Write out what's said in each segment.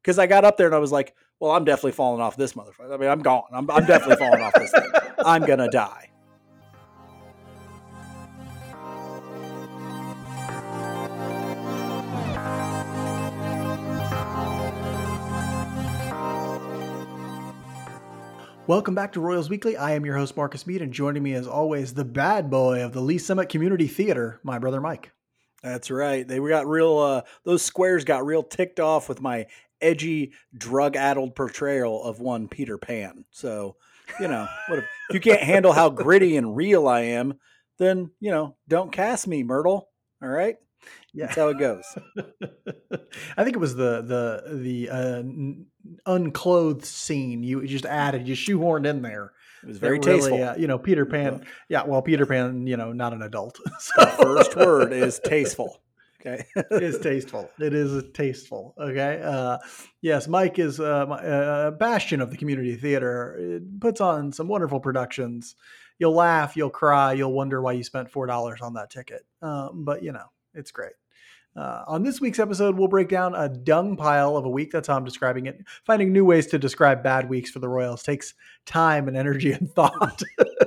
Because I got up there and I was like, well, I'm definitely falling off this motherfucker. I mean, I'm gone. I'm definitely falling off this thing. I'm going to die. Welcome back to Royals Weekly. I am your host, Marcus Mead, and joining me as always, the bad boy of the Lee Summit Community Theater, my brother Mike. That's right. They got real, those squares got real ticked off with my edgy, drug-addled portrayal of one Peter Pan. So, if you can't handle how gritty and real I am, then, don't cast me, Myrtle. All right? Yeah. That's how it goes. I think it was the unclothed scene you just added, you shoehorned in there. It was very tasteful. Really, Peter Pan. Yeah, well, Peter Pan, not an adult. So. The first word is tasteful. Okay. It is tasteful. It is tasteful. Okay. Yes, Mike is a bastion of the community theater. It puts on some wonderful productions. You'll laugh, you'll cry, you'll wonder why you spent $4 on that ticket. But it's great. On this week's episode, we'll break down a dung pile of a week. That's how I'm describing it. Finding new ways to describe bad weeks for the Royals takes time and energy and thought.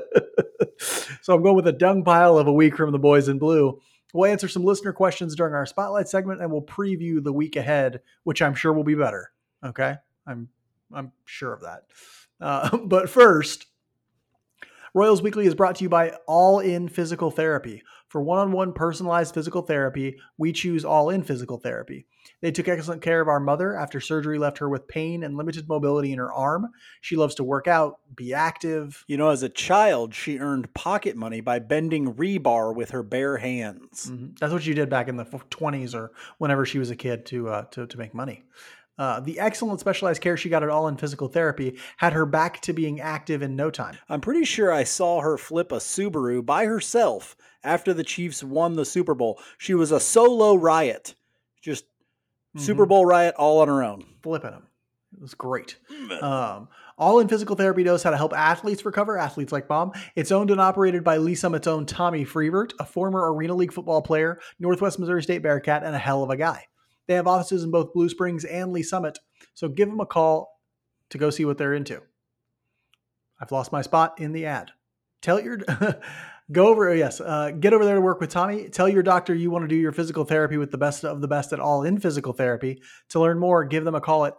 So I'm going with a dung pile of a week from the boys in blue. We'll answer some listener questions during our spotlight segment, and we'll preview the week ahead, which I'm sure will be better. Okay, I'm sure of that. But first, Royals Weekly is brought to you by All In Physical Therapy. For one-on-one personalized physical therapy, we choose All In Physical Therapy. They took excellent care of our mother after surgery left her with pain and limited mobility in her arm. She loves to work out, be active. As a child, she earned pocket money by bending rebar with her bare hands. Mm-hmm. That's what she did back in the 20s or whenever she was a kid to make money. The excellent specialized care she got at All In Physical Therapy had her back to being active in no time. I'm pretty sure I saw her flip a Subaru by herself after the Chiefs won the Super Bowl. She was a solo riot. Just Super Bowl riot all on her own. Flipping them. It was great. All In Physical Therapy knows how to help athletes recover, athletes like Mom. It's owned and operated by Lee Summit's own Tommy Freevert, a former Arena League football player, Northwest Missouri State Bearcat, and a hell of a guy. They have offices in both Blue Springs and Lee Summit, so give them a call to go see what they're into. I've lost my spot in the ad. Get over there to work with Tommy. Tell your doctor you want to do your physical therapy with the best of the best at All In Physical Therapy. To learn more, give them a call at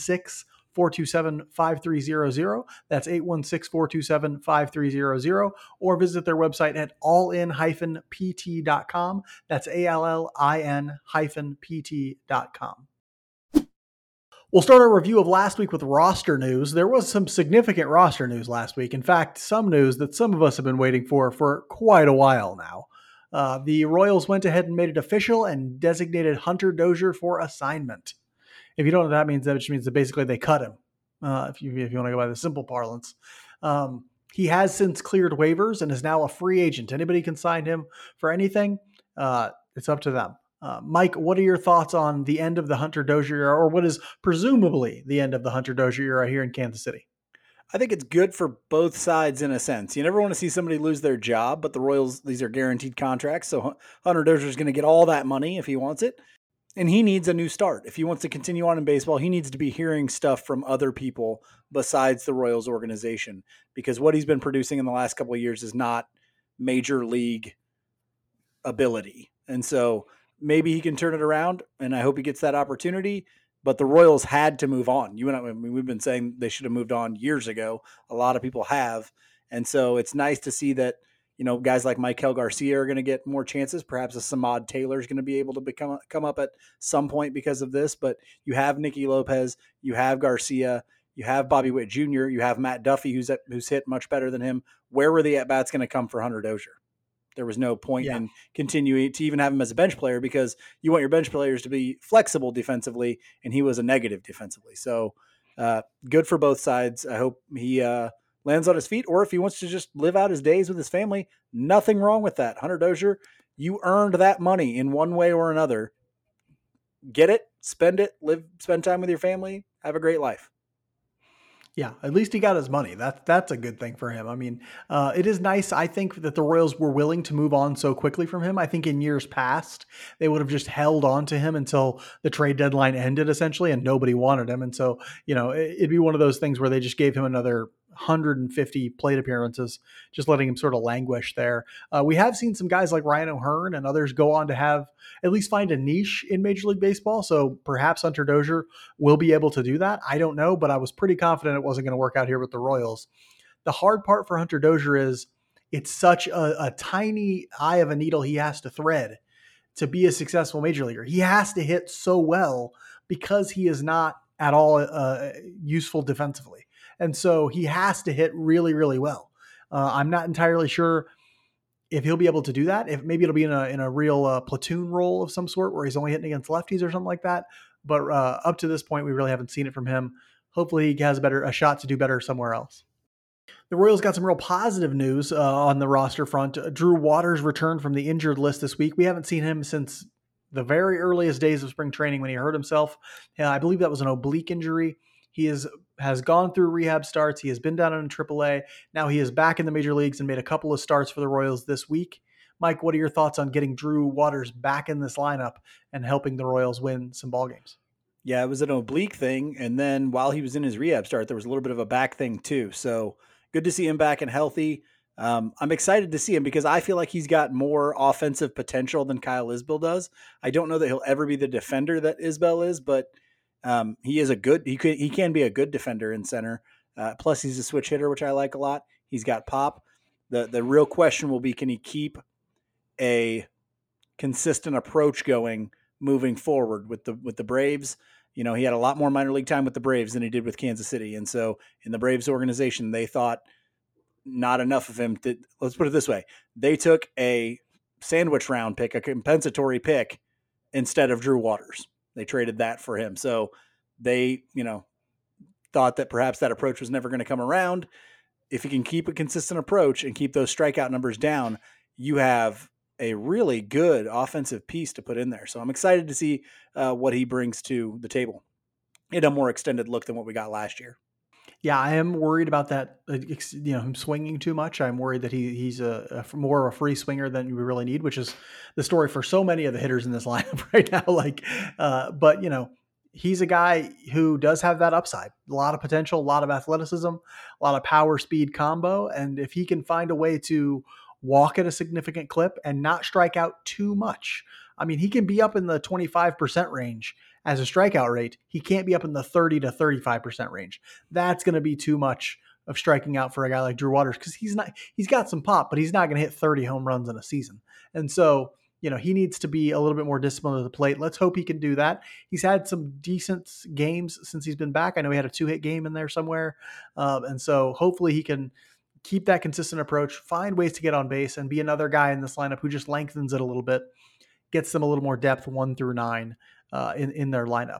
816-427-5300. That's 816-427-5300. Or visit their website at allin-pt.com. That's allin-pt.com. We'll start our review of last week with roster news. There was some significant roster news last week. In fact, some news that some of us have been waiting for quite a while now. The Royals went ahead and made it official and designated Hunter Dozier for assignment. If you don't know what that means, that just means that basically they cut him, if you want to go by the simple parlance. He has since cleared waivers and is now a free agent. Anybody can sign him for anything. It's up to them. Mike, what are your thoughts on the end of the Hunter Dozier era, or what is presumably the end of the Hunter Dozier era here in Kansas City? I think it's good for both sides in a sense. You never want to see somebody lose their job, but the Royals, these are guaranteed contracts. So Hunter Dozier is going to get all that money if he wants it. And he needs a new start. If he wants to continue on in baseball, he needs to be hearing stuff from other people besides the Royals organization, because what he's been producing in the last couple of years is not major league ability. And so maybe he can turn it around, and I hope he gets that opportunity. But the Royals had to move on. You and I, we've been saying they should have moved on years ago. A lot of people have. And so it's nice to see that, guys like Maikel Garcia are going to get more chances. Perhaps a Samad Taylor is going to be able to come up at some point because of this. But you have Nicky Lopez, you have Garcia, you have Bobby Witt Jr., you have Matt Duffy, who's hit much better than him. Where were the at-bats going to come for Hunter Dozier? There was no point in continuing to even have him as a bench player, because you want your bench players to be flexible defensively, and he was a negative defensively. So good for both sides. I hope he lands on his feet, or if he wants to just live out his days with his family, nothing wrong with that. Hunter Dozier, you earned that money in one way or another. Get it, spend it, spend time with your family, have a great life. Yeah, at least he got his money. That's a good thing for him. I mean, it is nice. I think that the Royals were willing to move on so quickly from him. I think in years past they would have just held on to him until the trade deadline ended, essentially, and nobody wanted him. And so, it'd be one of those things where they just gave him another 150 plate appearances, just letting him sort of languish there. We have seen some guys like Ryan O'Hearn and others go on to have at least find a niche in Major League Baseball. So perhaps Hunter Dozier will be able to do that. I don't know, but I was pretty confident it wasn't going to work out here with the Royals. The hard part for Hunter Dozier is it's such a tiny eye of a needle he has to thread to be a successful major leaguer. He has to hit so well because he is not at all useful defensively. And so he has to hit really, really well. I'm not entirely sure if he'll be able to do that. If maybe it'll be in a real platoon role of some sort where he's only hitting against lefties or something like that. But up to this point, we really haven't seen it from him. Hopefully he has a shot to do better somewhere else. The Royals got some real positive news on the roster front. Drew Waters returned from the injured list this week. We haven't seen him since the very earliest days of spring training when he hurt himself. I believe that was an oblique injury. He has gone through rehab starts. He has been down in AAA. Now he is back in the major leagues and made a couple of starts for the Royals this week. Mike, what are your thoughts on getting Drew Waters back in this lineup and helping the Royals win some ball games? Yeah, it was an oblique thing. And then while he was in his rehab start, there was a little bit of a back thing too. So good to see him back and healthy. I'm excited to see him because I feel like he's got more offensive potential than Kyle Isbell does. I don't know that he'll ever be the defender that Isbell is, but he is he can be a good defender in center. Plus he's a switch hitter, which I like a lot. He's got pop. The real question will be, can he keep a consistent approach going moving forward with the Braves? He had a lot more minor league time with the Braves than he did with Kansas City. And so in the Braves organization, they thought not enough of him. Let's put it this way. They took a sandwich round pick, a compensatory pick, instead of Drew Waters. They traded that for him. So they, thought that perhaps that approach was never going to come around. If you can keep a consistent approach and keep those strikeout numbers down, you have a really good offensive piece to put in there. So I'm excited to see what he brings to the table in a more extended look than what we got last year. Yeah, I am worried about that. Him swinging too much. I'm worried that he's more of a free swinger than we really need, which is the story for so many of the hitters in this lineup right now. But he's a guy who does have that upside, a lot of potential, a lot of athleticism, a lot of power speed combo, and if he can find a way to walk at a significant clip and not strike out too much. I mean, he can be up in the 25% range as a strikeout rate. He can't be up in the 30 to 35% range. That's going to be too much of striking out for a guy like Drew Waters because he's got some pop, but he's not going to hit 30 home runs in a season. And so, he needs to be a little bit more disciplined at the plate. Let's hope he can do that. He's had some decent games since he's been back. I know he had a 2-hit game in there somewhere. And so hopefully he can keep that consistent approach, find ways to get on base, and be another guy in this lineup who just lengthens it a little bit, gets them a little more depth 1 through 9 in their lineup.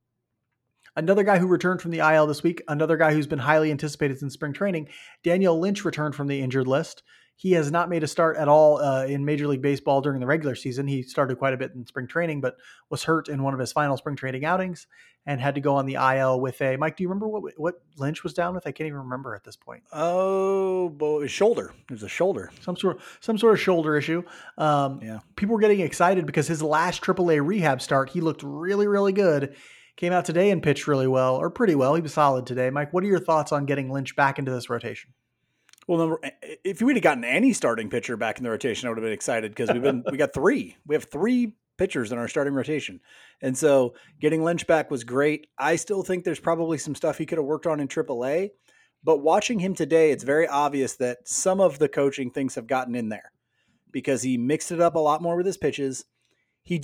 Another guy who returned from the IL this week, another guy who's been highly anticipated since spring training, Daniel Lynch returned from the injured list. He has not made a start at all in Major League Baseball during the regular season. He started quite a bit in spring training, but was hurt in one of his final spring training outings and had to go on the IL with Mike, do you remember what Lynch was down with? I can't even remember at this point. Oh, boy, his shoulder. It was a shoulder. Some sort of shoulder issue. Yeah. People were getting excited because his last AAA rehab start, he looked really, really good. Came out today and pitched really well, or pretty well. He was solid today. Mike, what are your thoughts on getting Lynch back into this rotation? Well, if we'd have gotten any starting pitcher back in the rotation, I would have been excited because we got 3. We have 3 pitchers in our starting rotation. And so getting Lynch back was great. I still think there's probably some stuff he could have worked on in AAA, but watching him today, it's very obvious that some of the coaching things have gotten in there because he mixed it up a lot more with his pitches. He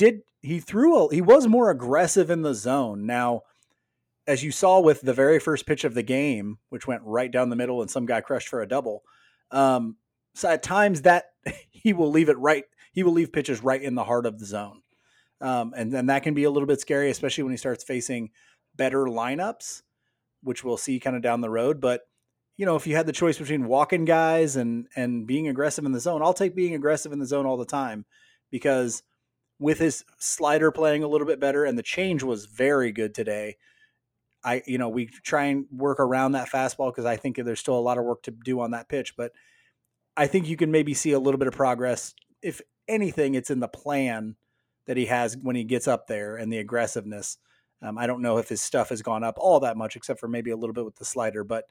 was more aggressive in the zone. Now, as you saw with the very first pitch of the game, which went right down the middle and some guy crushed for a double. So at times that he will leave pitches right in the heart of the zone. And then that can be a little bit scary, especially when he starts facing better lineups, which we'll see kind of down the road. But, if you had the choice between walking guys and being aggressive in the zone, I'll take being aggressive in the zone all the time because with his slider playing a little bit better and the change was very good today, we try and work around that fastball because I think there's still a lot of work to do on that pitch, but I think you can maybe see a little bit of progress. If anything, it's in the plan that he has when he gets up there and the aggressiveness. I don't know if his stuff has gone up all that much, except for maybe a little bit with the slider, but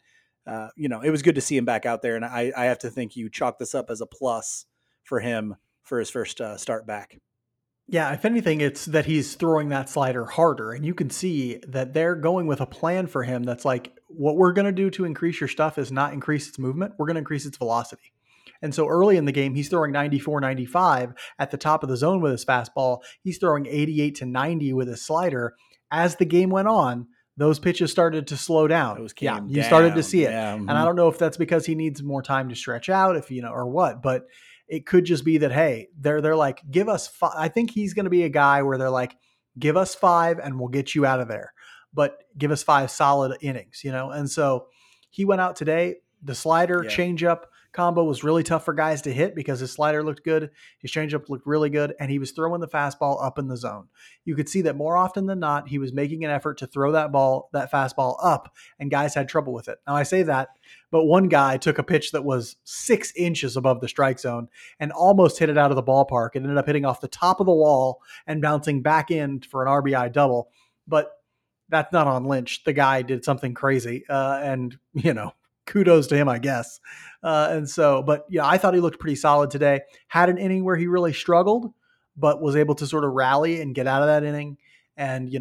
it was good to see him back out there. And I have to think you chalk this up as a plus for him for his first start back. Yeah, if anything, it's that he's throwing that slider harder. And you can see that they're going with a plan for him that's like, what we're going to do to increase your stuff is not increase its movement. We're going to increase its velocity. And so early in the game, he's throwing 94, 95 at the top of the zone with his fastball. He's throwing 88 to 90 with his slider. As the game went on, those pitches started to slow down. You started to see it. Yeah, And I don't know if that's because he needs more time to stretch out, or what, but it could just be that, hey, they're like, give us five. I think he's going to be a guy where they're like, give us 5 and we'll get you out of there, but give us 5 solid innings, And so he went out today. The slider changeup combo was really tough for guys to hit because his slider looked good. His changeup looked really good, and he was throwing the fastball up in the zone. You could see that more often than not, he was making an effort to throw that fastball up, and guys had trouble with it. Now I say that, but one guy took a pitch that was 6 inches above the strike zone and almost hit it out of the ballpark. It ended up hitting off the top of the wall and bouncing back in for an RBI double. But that's not on Lynch. The guy did something crazy, and kudos to him, I guess. I thought he looked pretty solid today. Had an inning where he really struggled, but was able to sort of rally and get out of that inning. And,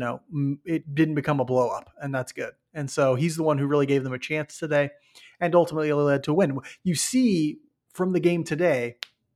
it didn't become a blow up, and that's good. And so he's the one who really gave them a chance today and ultimately led to a win. You see from the game today,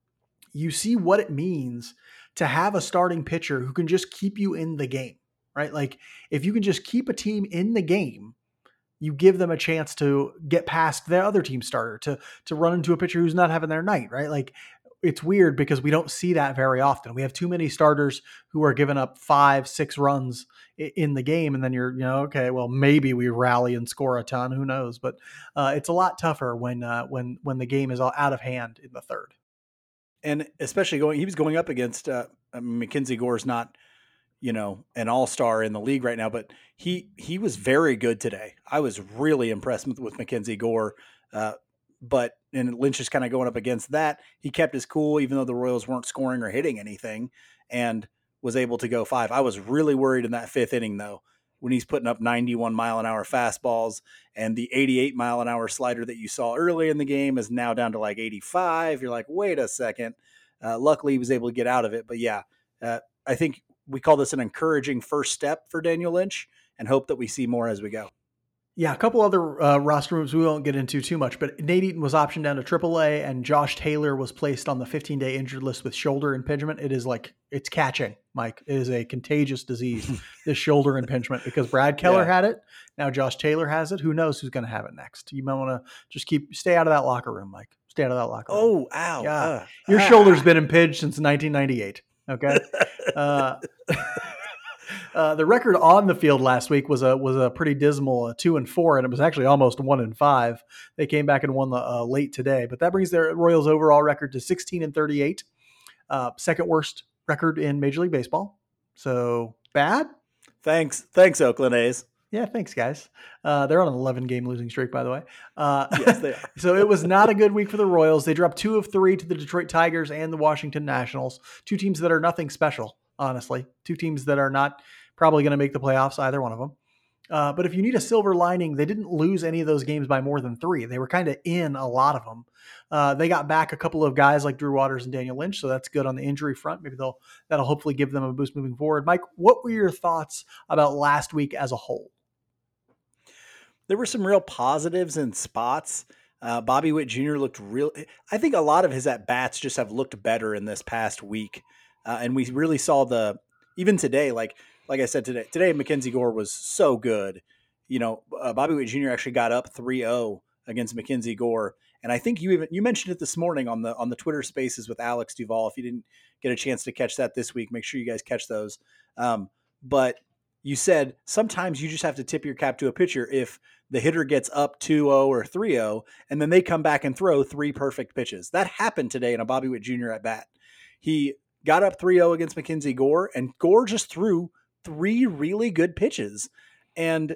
you see what it means to have a starting pitcher who can just keep you in the game, right? Like if you can just keep a team in the game, you give them a chance to get past their other team starter, to run into a pitcher who's not having their night, right? Like it's weird because we don't see that very often. We have too many starters who are giving up 5-6 runs in the game. And then you're, okay, well, maybe we rally and score a ton. Who knows? But it's a lot tougher when the game is all out of hand in the third. And especially he was going up against Mackenzie Gore's not, an all-star in the league right now, but he was very good today. I was really impressed with Mackenzie Gore. And Lynch is kind of going up against that. He kept his cool, even though the Royals weren't scoring or hitting anything, and was able to go 5. I was really worried in that 5th inning though, when he's putting up 91 mile an hour fastballs and the 88 mile an hour slider that you saw early in the game is now down to like 85. You're like, wait a second. Luckily he was able to get out of it. But I think we call this an encouraging first step for Daniel Lynch and hope that we see more as we go. Yeah, a couple other roster moves we won't get into too much, but Nate Eaton was optioned down to AAA, and Josh Taylor was placed on the 15-day injured list with shoulder impingement. It's catching, Mike. It is a contagious disease, this shoulder impingement, because Brad Keller had it. Now Josh Taylor has it. Who knows who's going to have it next? You might want to just stay out of that locker room, Mike. Stay out of that locker room. Oh, ow. Yeah. Your shoulder's been impinged since 1998. Okay. The record on the field last week was a pretty dismal 2-4, and it was actually almost 1-5. They came back and won the late today, but that brings their Royals overall record to 16-38, second worst record in Major League Baseball. So bad. Thanks, Oakland A's. Yeah, thanks, guys. They're on an 11-game losing streak, by the way. Yes, they are. So it was not a good week for the Royals. They dropped 2 of 3 to the Detroit Tigers and the Washington Nationals, 2 teams that are nothing special, honestly. 2 teams that are not probably going to make the playoffs, either one of them. But if you need a silver lining, they didn't lose any of those games by more than 3. They were kind of in a lot of them. They got back a couple of guys like Drew Waters and Daniel Lynch, so that's good on the injury front. Maybe that'll hopefully give them a boost moving forward. Mike, what were your thoughts about last week as a whole? There were some real positives in spots. Bobby Witt Jr. looked I think a lot of his at-bats just have looked better in this past week. And we really saw even today, like I said, today Mackenzie Gore was so good. Bobby Witt Jr. actually got up 3-0 against Mackenzie Gore. And I think you mentioned it this morning on the Twitter Spaces with Alex Duvall. If you didn't get a chance to catch that this week, make sure you guys catch those. But you said sometimes you just have to tip your cap to a pitcher if the hitter gets up 2-0 or 3-0, and then they come back and throw 3 perfect pitches. That happened today in a Bobby Witt Jr. at bat. He got up 3-0 against Mackenzie Gore, and Gore just threw 3 really good pitches. And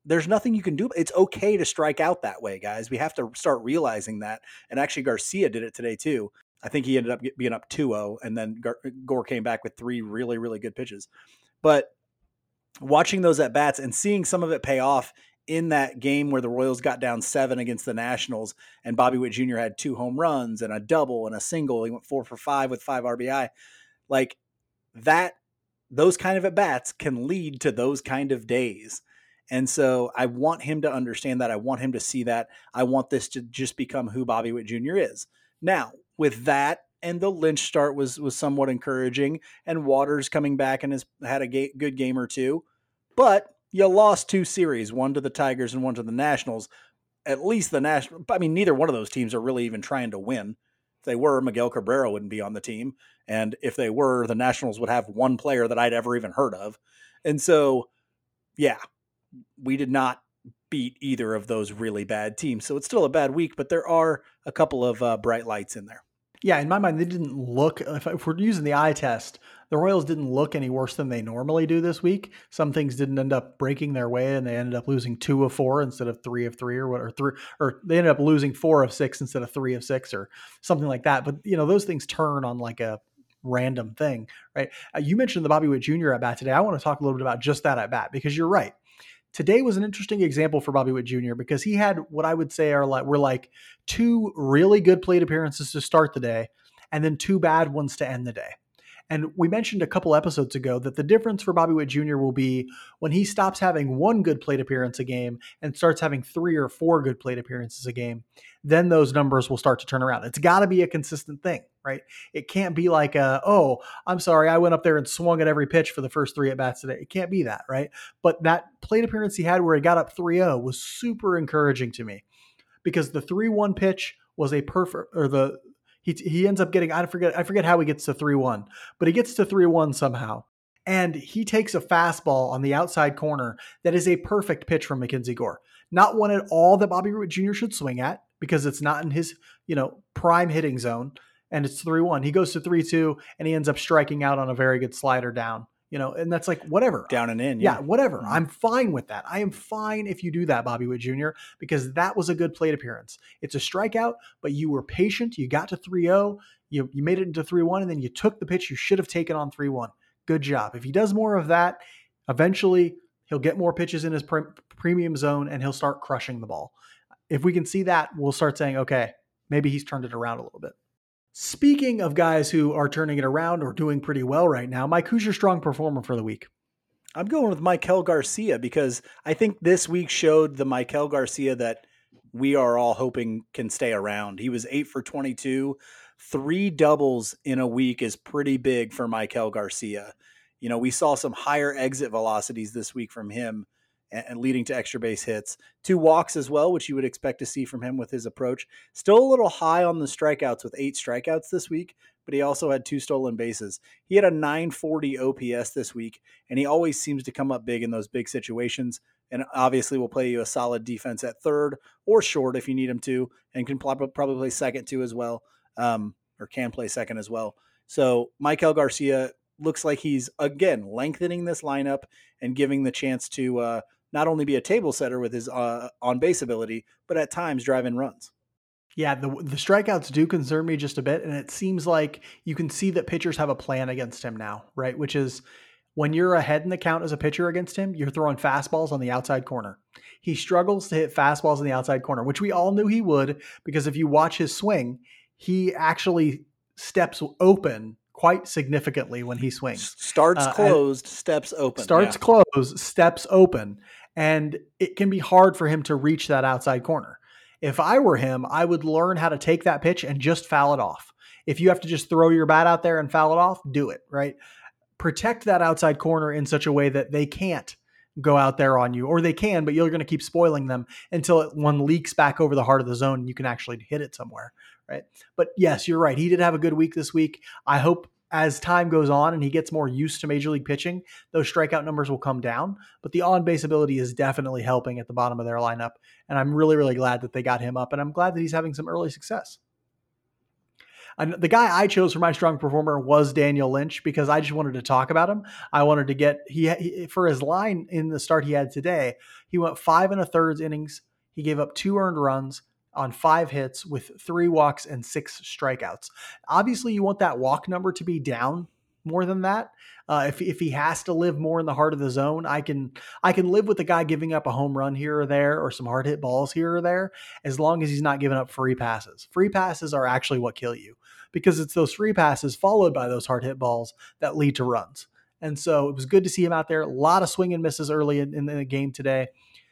there's nothing you can do. It's okay to strike out that way, guys. We have to start realizing that. And actually, Garcia did it today too. I think he ended up being up 2-0, and then Gore came back with 3 really, really good pitches. But watching those at bats and seeing some of it pay off in that game where the Royals got down 7 against the Nationals, and Bobby Witt Jr. had 2 home runs and a double and a single. He went 4 for 5 with 5 RBI. Like that, those kind of at bats can lead to those kind of days. And so I want him to understand that. I want him to see that. I want this to just become who Bobby Witt Jr. is. Now, with that, and the Lynch start was somewhat encouraging, and Waters coming back and has had a good game or two, but you lost 2 series, one to the Tigers and one to the Nationals. At least the National, I mean, neither one of those teams are really even trying to win. If they were, Miguel Cabrera wouldn't be on the team. And if they were, the Nationals would have one player that I'd ever even heard of. And so, yeah, we did not beat either of those really bad teams. So it's still a bad week, but there are a couple of bright lights in there. Yeah, in my mind, they didn't look, if we're using the eye test, the Royals didn't look any worse than they normally do this week. Some things didn't end up breaking their way, and they ended up losing 2 of 4 instead of 3 of 3 or they ended up losing 4 of 6 instead of 3 of 6 or something like that. But, those things turn on like a random thing, right? You mentioned the Bobby Witt Jr. at bat today. I want to talk a little bit about just that at bat, because you're right. Today was an interesting example for Bobby Witt Jr. because he had what I would say were like 2 really good plate appearances to start the day and then 2 bad ones to end the day. And we mentioned a couple episodes ago that the difference for Bobby Witt Jr. will be when he stops having 1 good plate appearance a game and starts having 3 or 4 good plate appearances a game. Then those numbers will start to turn around. It's got to be a consistent thing, right? It can't be like, I'm sorry, I went up there and swung at every pitch for the first 3 at bats today. It can't be that, right? But that plate appearance he had where he got up 3-0 was super encouraging to me, because the 3-1 pitch was a perfect, or he ends up getting, I forget how he gets to 3-1, but he gets to 3-1 somehow. And he takes a fastball on the outside corner that is a perfect pitch from Mackenzie Gore. Not one at all that Bobby Witt Jr. should swing at, because it's not in his, prime hitting zone. And it's 3-1. He goes to 3-2 and he ends up striking out on a very good slider down. And that's like, whatever. Down and in. Yeah, whatever. Mm-hmm. I'm fine with that. I am fine if you do that, Bobby Witt Jr., because that was a good plate appearance. It's a strikeout, but you were patient. You got to 3-0. You made it into 3-1, and then you took the pitch you should have taken on 3-1. Good job. If he does more of that, eventually he'll get more pitches in his premium zone and he'll start crushing the ball. If we can see that, we'll start saying, okay, maybe he's turned it around a little bit. Speaking of guys who are turning it around or doing pretty well right now, Mike, who's your strong performer for the week? I'm going with Maikel Garcia, because I think this week showed the Maikel Garcia that we are all hoping can stay around. He was 8 for 22. 3 doubles in a week is pretty big for Maikel Garcia. We saw some higher exit velocities this week from him, and leading to extra base hits. 2 walks as well, which you would expect to see from him with his approach. Still a little high on the strikeouts with 8 strikeouts this week, but he also had 2 stolen bases. He had a 940 OPS this week, and he always seems to come up big in those big situations, and obviously will play you a solid defense at third or short if you need him to, and can probably play second too as well, or can play second as well. So Maikel Garcia looks like he's, again, lengthening this lineup and giving the chance to not only be a table setter with his on-base ability, but at times drive in runs. Yeah, the strikeouts do concern me just a bit, and it seems like you can see that pitchers have a plan against him now, right? Which is, when you're ahead in the count as a pitcher against him, you're throwing fastballs on the outside corner. He struggles to hit fastballs on the outside corner, which we all knew he would, because if you watch his swing, he actually steps open quite significantly when he swings. Starts closed, steps open. Starts closed, steps open. And it can be hard for him to reach that outside corner. If I were him, I would learn how to take that pitch and just foul it off. If you have to just throw your bat out there and foul it off, do it, right? Protect that outside corner in such a way that they can't go out there on you, or they can, but you're going to keep spoiling them until one leaks back over the heart of the zone and you can actually hit it somewhere, right? But yes, you're right. He did have a good week this week. I hope as time goes on and he gets more used to major league pitching, those strikeout numbers will come down, but the on-base ability is definitely helping at the bottom of their lineup. And I'm really, really glad that they got him up, and I'm glad that he's having some early success. The guy I chose for my strong performer was Daniel Lynch because I just wanted to talk about him. I wanted to get for his line in the start he had today. He went 5 1/3 innings. He gave up 2 earned runs on 5 hits with 3 walks and 6 strikeouts. Obviously, you want that walk number to be down more than that. If he has to live more in the heart of the zone, I can live with the guy giving up a home run here or there or some hard hit balls here or there, as long as he's not giving up free passes. Free passes are actually what kill you because it's those free passes followed by those hard hit balls that lead to runs. And so it was good to see him out there. A lot of swing and misses early in the game today.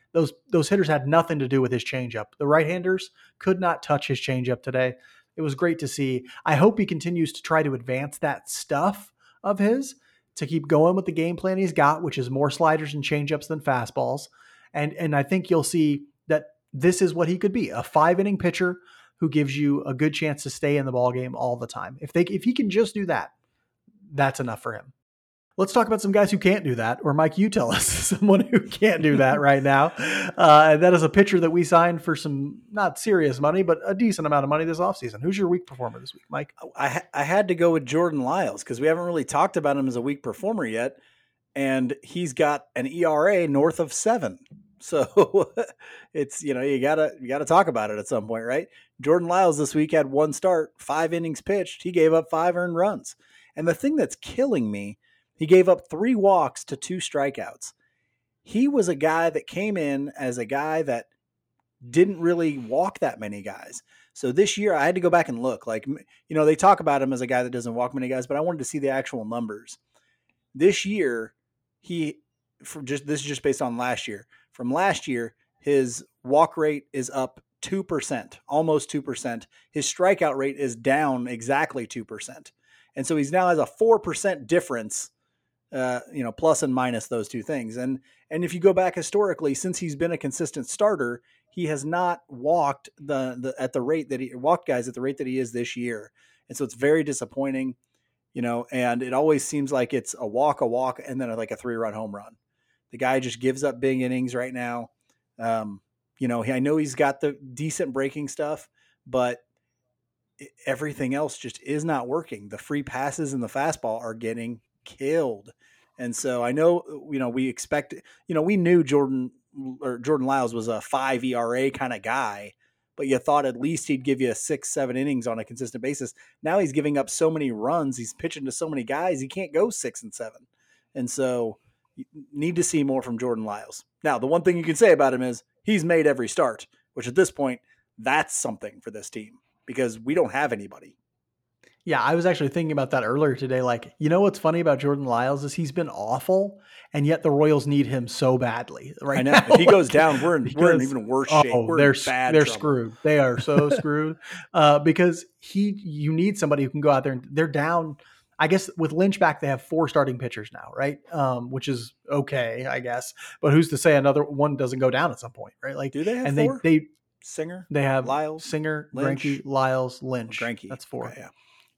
Those hitters had nothing to do with his changeup. The right-handers could not touch his changeup today. It was great to see. I hope he continues to try to advance that stuff of his to keep going with the game plan he's got, which is more sliders and changeups than fastballs. And I think you'll see that this is what he could be, a 5-inning pitcher who gives you a good chance to stay in the ball game all the time. If he can just do that, that's enough for him. Let's talk about some guys who can't do that, or Mike, you tell us someone who can't do that right now. And that is a pitcher that we signed for some not serious money, but a decent amount of money this offseason. Who's your weak performer this week, Mike? I had to go with Jordan Lyles because we haven't really talked about him as a weak performer yet. And he's got an ERA north of 7. So it's, you gotta talk about it at some point, right? Jordan Lyles this week had 1 start, 5 innings pitched. He gave up 5 earned runs. And the thing that's killing me, he gave up 3 walks to 2 strikeouts. He was a guy that came in as a guy that didn't really walk that many guys. So this year I had to go back and look. They talk about him as a guy that doesn't walk many guys, but I wanted to see the actual numbers. This year, this is just based on last year. From last year, his walk rate is up 2%, almost 2%. His strikeout rate is down exactly 2%. And so he's now has a 4% difference, plus and minus those two things. And if you go back historically, since he's been a consistent starter, he has not walked at the rate that he walked guys at the rate that he is this year. And so it's very disappointing, and it always seems like it's a walk, and then like a 3-run home run. The guy just gives up big innings right now. I know he's got the decent breaking stuff, but everything else just is not working. The free passes and the fastball are getting killed. And so I know, we expect, we knew Jordan Lyles was a 5 ERA kind of guy, but you thought at least he'd give you 6-7 innings on a consistent basis. Now he's giving up so many runs. He's pitching to so many guys. He can't go 6 and 7. And so you need to see more from Jordan Lyles. Now, the one thing you can say about him is he's made every start, which at this point, that's something for this team because we don't have anybody. Yeah, I was actually thinking about that earlier today. What's funny about Jordan Lyles is he's been awful, and yet the Royals need him so badly right now. If he goes down, we're in even worse shape. They're screwed. They are so screwed because you need somebody who can go out there, and they're down. I guess with Lynch back, they have 4 starting pitchers now, right? Which is okay, I guess. But who's to say another one doesn't go down at some point, right? Do they have and 4? Singer? They have Lyles, Singer, Lynch. Greinke, Lyles, Lynch. Greinke. That's 4. Okay, yeah.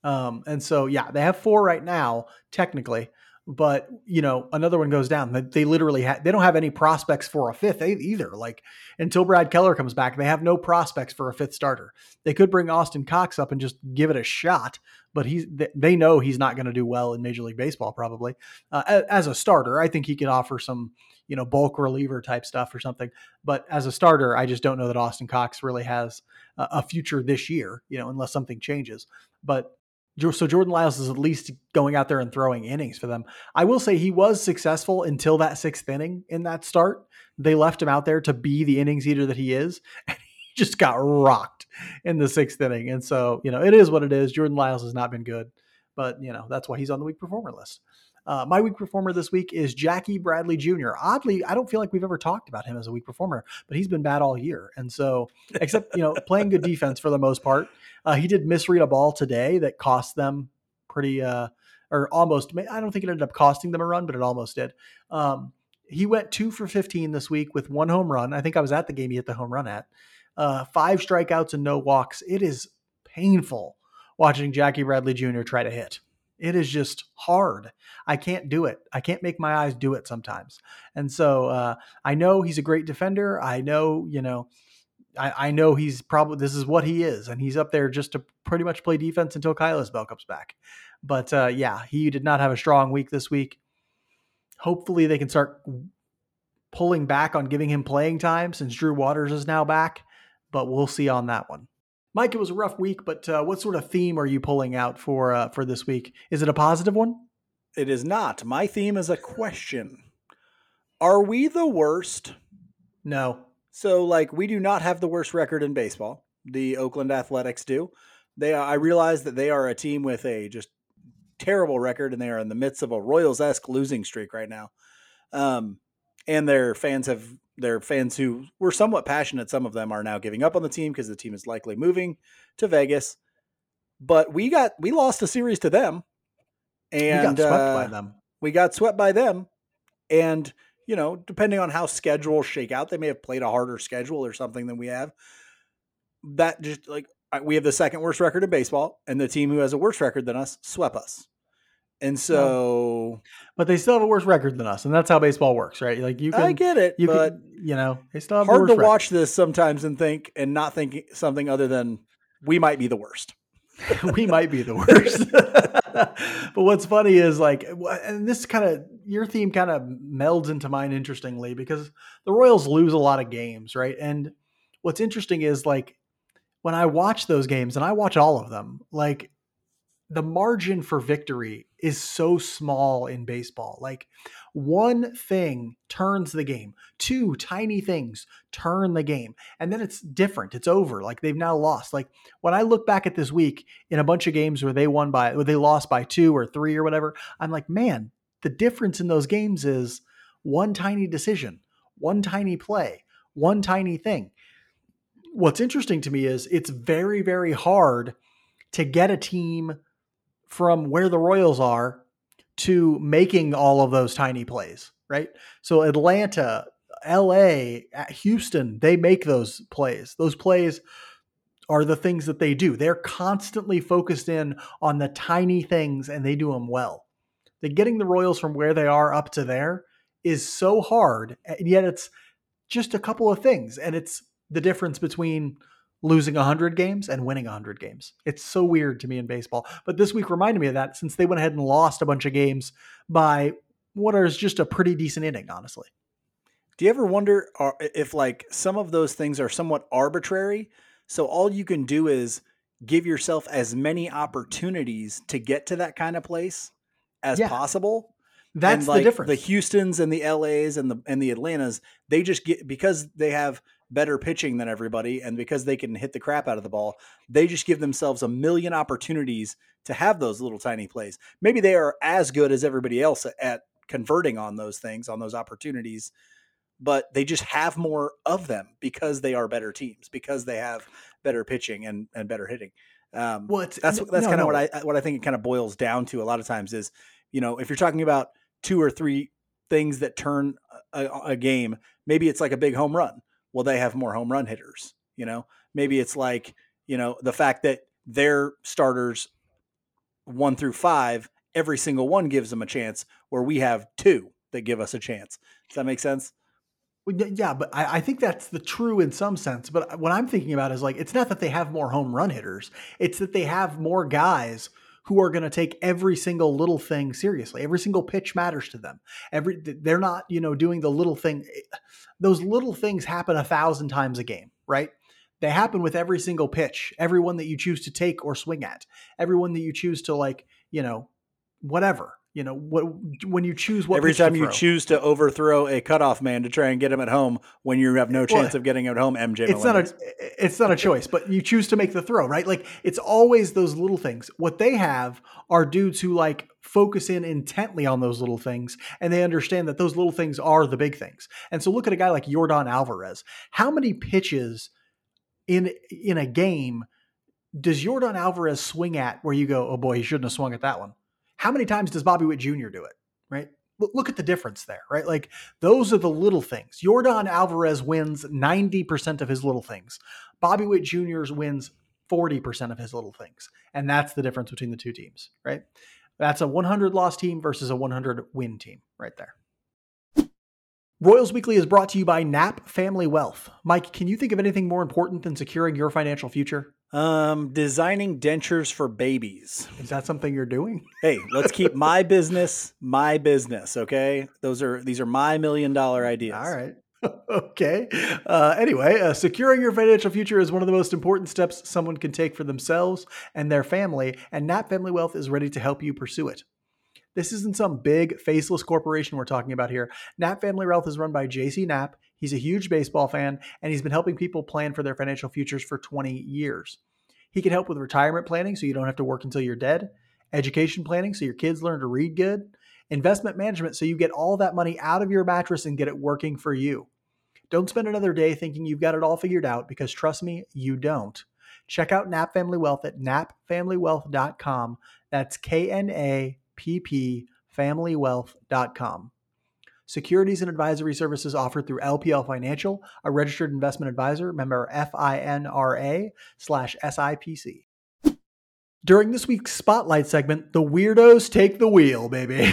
And so, they have 4 right now, technically, but another one goes down. They literally they don't have any prospects for a 5th either. Until Brad Keller comes back, they have no prospects for a 5th starter. They could bring Austin Cox up and just give it a shot, but they know he's not going to do well in Major League Baseball, probably as a starter. I think he can offer some, bulk reliever type stuff or something, but as a starter, I just don't know that Austin Cox really has a future this year, unless something changes. But so Jordan Lyles is at least going out there and throwing innings for them. I will say he was successful until that 6th inning in that start. They left him out there to be the innings eater that he is, and he just got rocked in the 6th inning. And so, it is what it is. Jordan Lyles has not been good, but that's why he's on the weak performer list. My weak performer this week is Jackie Bradley Jr. Oddly, I don't feel like we've ever talked about him as a weak performer, but he's been bad all year. And so, except, playing good defense for the most part, he did misread a ball today that cost them pretty, or almost, I don't think it ended up costing them a run, but it almost did. He went 2 for 15 this week with 1 home run. I think I was at the game he hit the home run at. 5 strikeouts and no walks. It is painful watching Jackie Bradley Jr. try to hit. It is just hard. I can't do it. I can't make my eyes do it sometimes. And so I know he's a great defender. I know, I know this is what he is, and he's up there just to pretty much play defense until Kyle Isbell comes back. But yeah, he did not have a strong week this week. Hopefully they can start pulling back on giving him playing time since Drew Waters is now back, but we'll see on that one. Mike, it was a rough week, but what sort of theme are you pulling out for this week? Is it a positive one? It is not. My theme is a question. Are we the worst? No. So, we do not have the worst record in baseball. The Oakland Athletics do. I realize that they are a team with a just terrible record, and they are in the midst of a Royals-esque losing streak right now. And their fans who were somewhat passionate, some of them are now giving up on the team because the team is likely moving to Vegas. But we lost a series to them. And we got swept by them. We got swept by them. And, depending on how schedules shake out, they may have played a harder schedule or something than we have. That just we have the second worst record in baseball, and the team who has a worse record than us swept us. And so, but they still have a worse record than us, and that's how baseball works, right? I get it, but they still have hard to record. watch this sometimes and not think something other than we might be the worst. We might be the worst. But what's funny is and this your theme kind of melds into mine interestingly, because the Royals lose a lot of games, right? And what's interesting is when I watch those games, and I watch all of them, the margin for victory is so small in baseball. One thing turns the game, two tiny things turn the game, and then it's different. It's over. They've now lost. When I look back at this week in a bunch of games where they lost by 2 or 3 or whatever, I'm like, man, the difference in those games is one tiny decision, one tiny play, one tiny thing. What's interesting to me is it's very, very hard to get a team from where the Royals are to making all of those tiny plays, right? So Atlanta, LA, Houston, they make those plays. Those plays are the things that they do. They're constantly focused in on the tiny things, and they do them well. Getting the Royals from where they are up to there is so hard, and yet it's just a couple of things, and it's the difference between losing 100 games and winning 100 games. It's so weird to me in baseball. But this week reminded me of that, since they went ahead and lost a bunch of games by what is just a pretty decent inning, honestly. Do you ever wonder if some of those things are somewhat arbitrary? So all you can do is give yourself as many opportunities to get to that kind of place as possible. That's the difference. The Houstons and the LAs and the Atlantas, they just get, because they have better pitching than everybody, and because they can hit the crap out of the ball, they just give themselves a million opportunities to have those little tiny plays. Maybe they are as good as everybody else at converting on those things, on those opportunities, but they just have more of them because they are better teams, because they have better pitching and better hitting. That's kind of what I think it kind of boils down to a lot of times is, if you're talking about 2 or 3 things that turn a game, maybe it's like a big home run. Well, they have more home run hitters, maybe it's the fact that their starters 1 through 5, every single one gives them a chance, where we have 2 that give us a chance. Does that make sense? Yeah, but I think that's the true in some sense. But what I'm thinking about is it's not that they have more home run hitters. It's that they have more guys who are going to take every single little thing seriously. Every single pitch matters to them. They're not, doing the little thing. Those little things happen 1,000 times a game, right? They happen with every single pitch, every one that you choose to take or swing at, every one that you choose to whatever. When you choose what every time to you throw. choose to overthrow a cutoff man to try and get him at home when you have no chance of getting him at home, MJ Melendez. It's not a choice, but you choose to make the throw, right? It's always those little things. What they have are dudes who focus in intently on those little things, and they understand that those little things are the big things. And so look at a guy like Yordan Alvarez. How many pitches in a game does Yordan Alvarez swing at where you go, oh boy, he shouldn't have swung at that one? How many times does Bobby Witt Jr. do it? Right? Look at the difference there, right? Those are the little things. Yordan Alvarez wins 90% of his little things. Bobby Witt Jr. wins 40% of his little things. And that's the difference between the two teams, right? That's a 100 loss team versus a 100 win team right there. Royals Weekly is brought to you by Knapp Family Wealth. Mike, can you think of anything more important than securing your financial future? Designing dentures for babies. Is that something you're doing? Hey, let's keep my business, okay? These are my $1 million ideas. All right. Okay. Anyway, securing your financial future is one of the most important steps someone can take for themselves and their family, and Knapp Family Wealth is ready to help you pursue it. This isn't some big faceless corporation we're talking about here. Knapp Family Wealth is run by JC Knapp. He's a huge baseball fan, and he's been helping people plan for their financial futures for 20 years. He can help with retirement planning so you don't have to work until you're dead, education planning so your kids learn to read good, investment management so you get all that money out of your mattress and get it working for you. Don't spend another day thinking you've got it all figured out, because trust me, you don't. Check out Knapp Family Wealth at knappfamilywealth.com. That's KNAPP familywealth.com. Securities and advisory services offered through LPL Financial, a registered investment advisor, member FINRA/SIPC. During this week's Spotlight segment, the weirdos take the wheel, baby.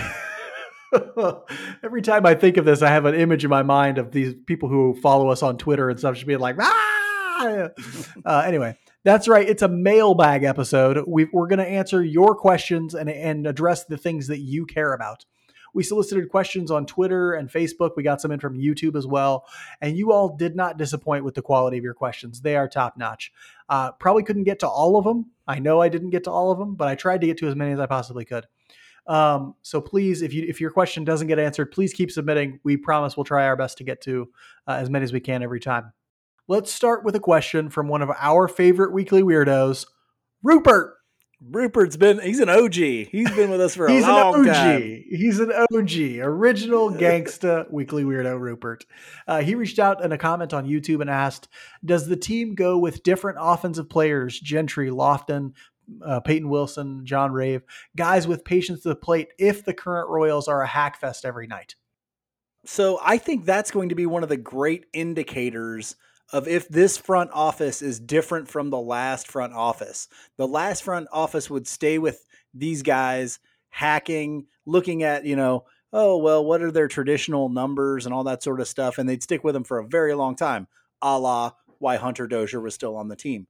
Every time I think of this, I have an image in my mind of these people who follow us on Twitter and stuff just being like, ah! Anyway, that's right. It's a mailbag episode. We're going to answer your questions and address the things that you care about. We solicited questions on Twitter and Facebook. We got some in from YouTube as well. And you all did not disappoint with the quality of your questions. They are top notch. Probably couldn't get to all of them. I know I didn't get to all of them, but I tried to get to as many as I possibly could. So please, if your question doesn't get answered, please keep submitting. We promise we'll try our best to get to as many as we can every time. Let's start with a question from one of our favorite weekly weirdos, Rupert. He's an OG. He's been with us for a long time. He's an OG, original gangsta weekly weirdo Rupert. He reached out in a comment on YouTube and asked, does the team go with different offensive players, Gentry, Lofton, Peyton Wilson, John Rave, guys with patience to the plate, if the current Royals are a hackfest every night? So I think that's going to be one of the great indicators of if this front office is different from the last front office. The last front office would stay with these guys hacking, looking at, oh, well, what are their traditional numbers and all that sort of stuff. And they'd stick with them for a very long time, a la why Hunter Dozier was still on the team.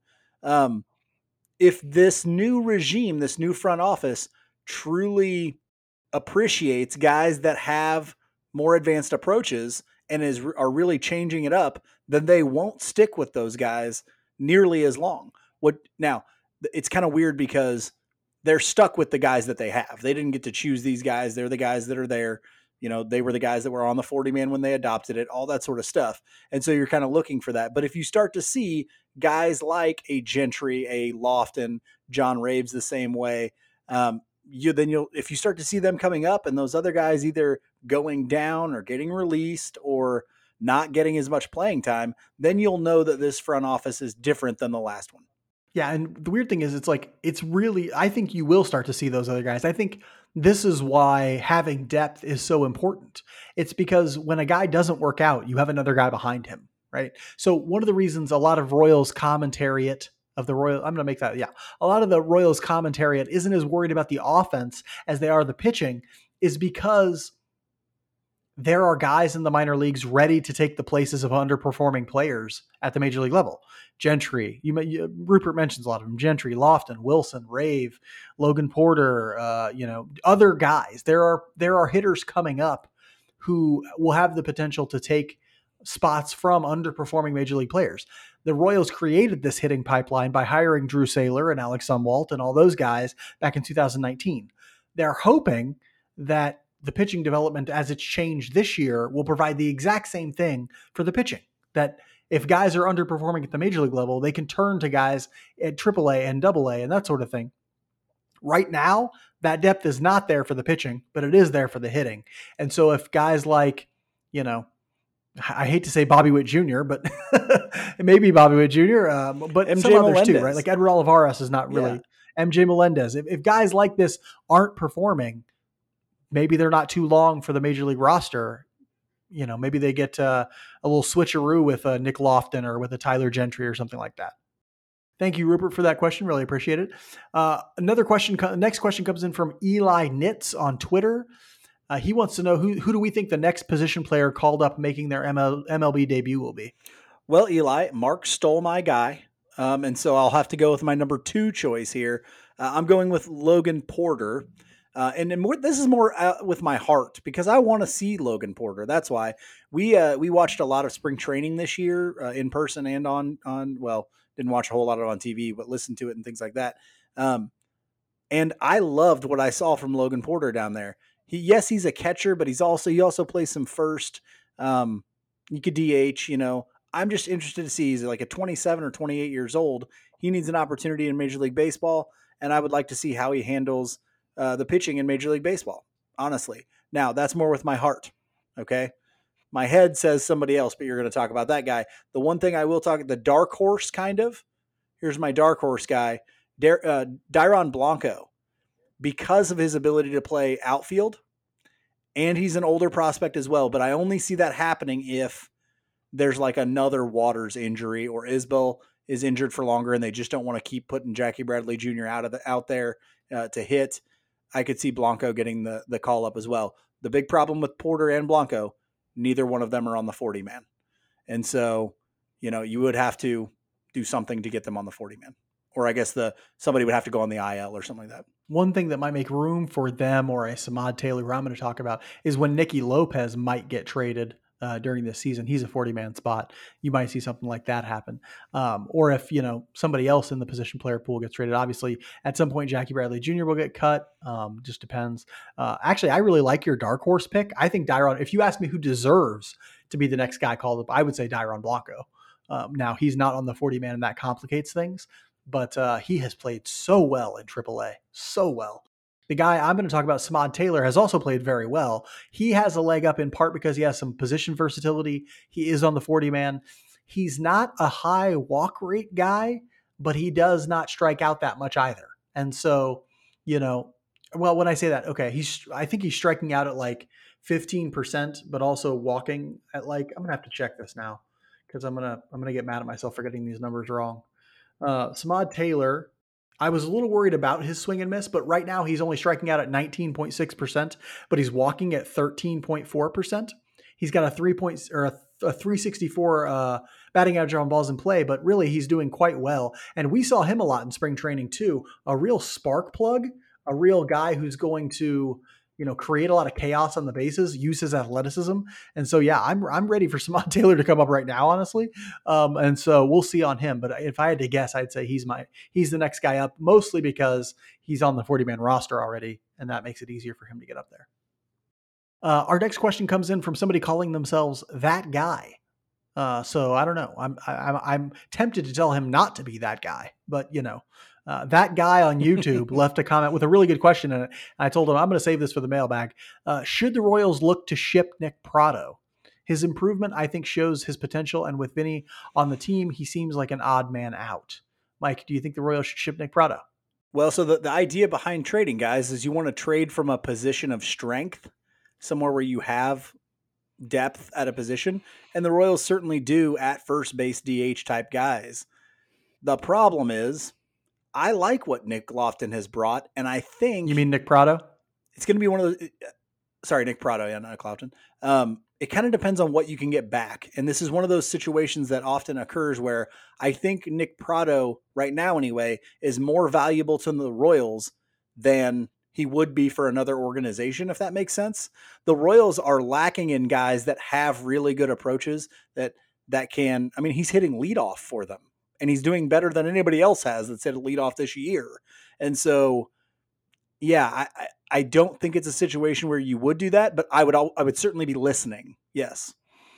If this new regime, this new front office truly appreciates guys that have more advanced approaches and are really changing it up, then they won't stick with those guys nearly as long. Now, it's kind of weird because they're stuck with the guys that they have. They didn't get to choose these guys. They're the guys that are there. They were the guys that were on the 40-man when they adopted it, all that sort of stuff. And so you're kind of looking for that. But if you start to see guys like a Gentry, a Lofton, John Raves the same way, if you start to see them coming up and those other guys either going down or getting released or not getting as much playing time, then you'll know that this front office is different than the last one. Yeah. And the weird thing is, I think you will start to see those other guys. I think this is why having depth is so important. It's because when a guy doesn't work out, you have another guy behind him, right? So one of the reasons a lot of Royals commentariat of the Royals, I'm going to make that, a lot of the Royals commentariat isn't as worried about the offense as they are the pitching, is because there are guys in the minor leagues ready to take the places of underperforming players at the major league level. Gentry, Rupert mentions a lot of them. Gentry, Lofton, Wilson, Rave, Logan Porter, other guys. There are hitters coming up who will have the potential to take spots from underperforming major league players. The Royals created this hitting pipeline by hiring Drew Saylor and Alex Sumwalt and all those guys back in 2019. They're hoping that the pitching development as it's changed this year will provide the exact same thing for the pitching. That if guys are underperforming at the major league level, they can turn to guys at AAA and AA and that sort of thing. Right now, that depth is not there for the pitching, but it is there for the hitting. And so if guys like, I hate to say Bobby Witt Jr., but it may be Bobby Witt Jr., but MJ some others Melendez too, right? Like Edward Olivares is not really MJ Melendez. If guys like this aren't performing, maybe they're not too long for the major league roster. Maybe they get a little switcheroo with a Nick Lofton or with a Tyler Gentry or something like that. Thank you, Rupert, for that question. Really appreciate it. Next question comes in from Eli Nitz on Twitter. He wants to know who do we think the next position player called up making their MLB debut will be? Well, Eli, Mark stole my guy. And so I'll have to go with my number 2 choice here. I'm going with Logan Porter. This is more with my heart because I want to see Logan Porter. That's why we watched a lot of spring training this year in person and on well, didn't watch a whole lot of it on TV, but listened to it and things like that. And I loved what I saw from Logan Porter down there. He's a catcher, but he also plays some first. You could DH, I'm just interested to see, he's like a 27 or 28 years old. He needs an opportunity in Major League Baseball, and I would like to see how he handles the pitching in Major League Baseball, honestly. Now, that's more with my heart, okay? My head says somebody else, but you're going to talk about that guy. The one thing I will talk, the dark horse kind of, here's my dark horse guy, Dairon Blanco, because of his ability to play outfield, and he's an older prospect as well, but I only see that happening if there's like another Waters injury or Isbell is injured for longer and they just don't want to keep putting Jackie Bradley Jr. out there to hit. I could see Blanco getting the call up as well. The big problem with Porter and Blanco, neither one of them are on the 40 man. And so, you would have to do something to get them on the 40 man. Or I guess somebody would have to go on the IL or something like that. One thing that might make room for them or a Samad Taylor, who I'm going to talk about, is when Nicky Lopez might get traded during this season. He's a 40-man spot. You might see something like that happen. Or if, somebody else in the position player pool gets traded. Obviously, at some point, Jackie Bradley Jr. will get cut. Just depends. Actually, I really like your dark horse pick. I think if you ask me who deserves to be the next guy called up, I would say Dairon Blanco. Now, he's not on the 40-man, and that complicates things. But he has played so well in AAA. So well. The guy I'm going to talk about, Samad Taylor, has also played very well. He has a leg up in part because he has some position versatility. He is on the 40-man. He's not a high walk rate guy, but he does not strike out that much either. And so, when I say that, okay, I think he's striking out at like 15%, but also walking at I'm going to have to check this now because I'm going to get mad at myself for getting these numbers wrong. Samad Taylor, I was a little worried about his swing and miss, but right now he's only striking out at 19.6%, but he's walking at 13.4%. He's got a 364 batting average on balls in play, but really he's doing quite well. And we saw him a lot in spring training too. A real spark plug, a real guy who's going to, create a lot of chaos on the bases, use his athleticism. And so, yeah, I'm ready for Samad Taylor to come up right now, honestly. And so we'll see on him. But if I had to guess, I'd say he's the next guy up, mostly because he's on the 40-man roster already, and that makes it easier for him to get up there. Our next question comes in from somebody calling themselves That Guy. So I don't know. I'm tempted to tell him not to be that guy, but that guy on YouTube left a comment with a really good question in it. I told him I'm going to save this for the mailbag. Should the Royals look to ship Nick Pratto? His improvement, I think, shows his potential, and with Vinny on the team, he seems like an odd man out. Mike, do you think the Royals should ship Nick Pratto? Well, so the idea behind trading, guys, is you want to trade from a position of strength, somewhere where you have depth at a position, and the Royals certainly do at first base DH type guys. The problem is, I like what Nick Lofton has brought, and I think... You mean Nick Pratto? It's going to be one of those... Sorry, Nick Pratto, yeah, not Lofton. It kind of depends on what you can get back, and this is one of those situations that often occurs where I think Nick Pratto, right now anyway, is more valuable to the Royals than he would be for another organization, if that makes sense. The Royals are lacking in guys that have really good approaches that can... I mean, he's hitting leadoff for them. And he's doing better than anybody else has that's hit a leadoff this year. And so, yeah, I don't think it's a situation where you would do that, but I would certainly be listening. Yes.